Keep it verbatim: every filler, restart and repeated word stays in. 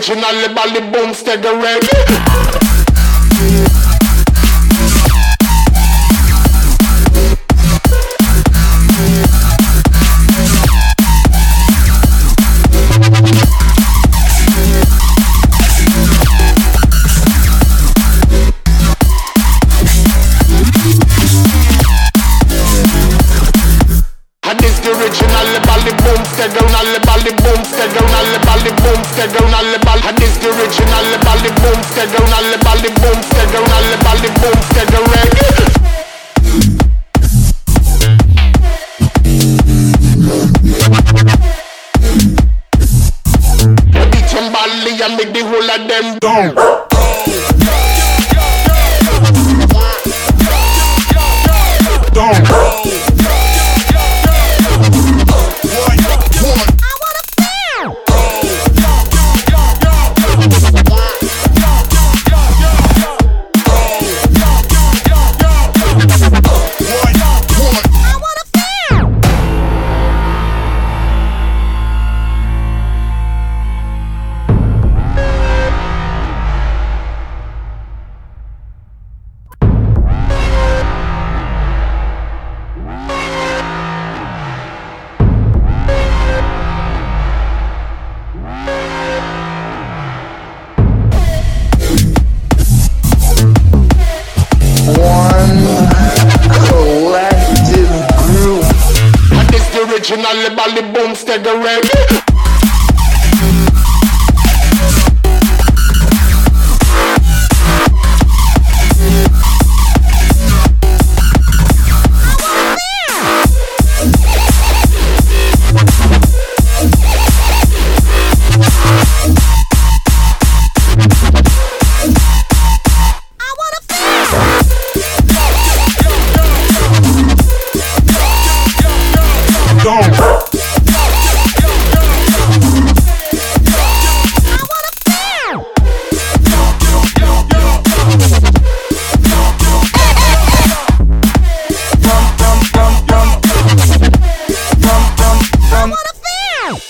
original bally boom stagger reggae. Original bally boom stagger, nally bally boom stagger, nally bally boom stagger, nally bally. And this the original bally boom stagger, nally bally boom stagger, nally bally boom stagger reggae. You beat some bally and make the whole of them down. Original bally boom stagger reggae.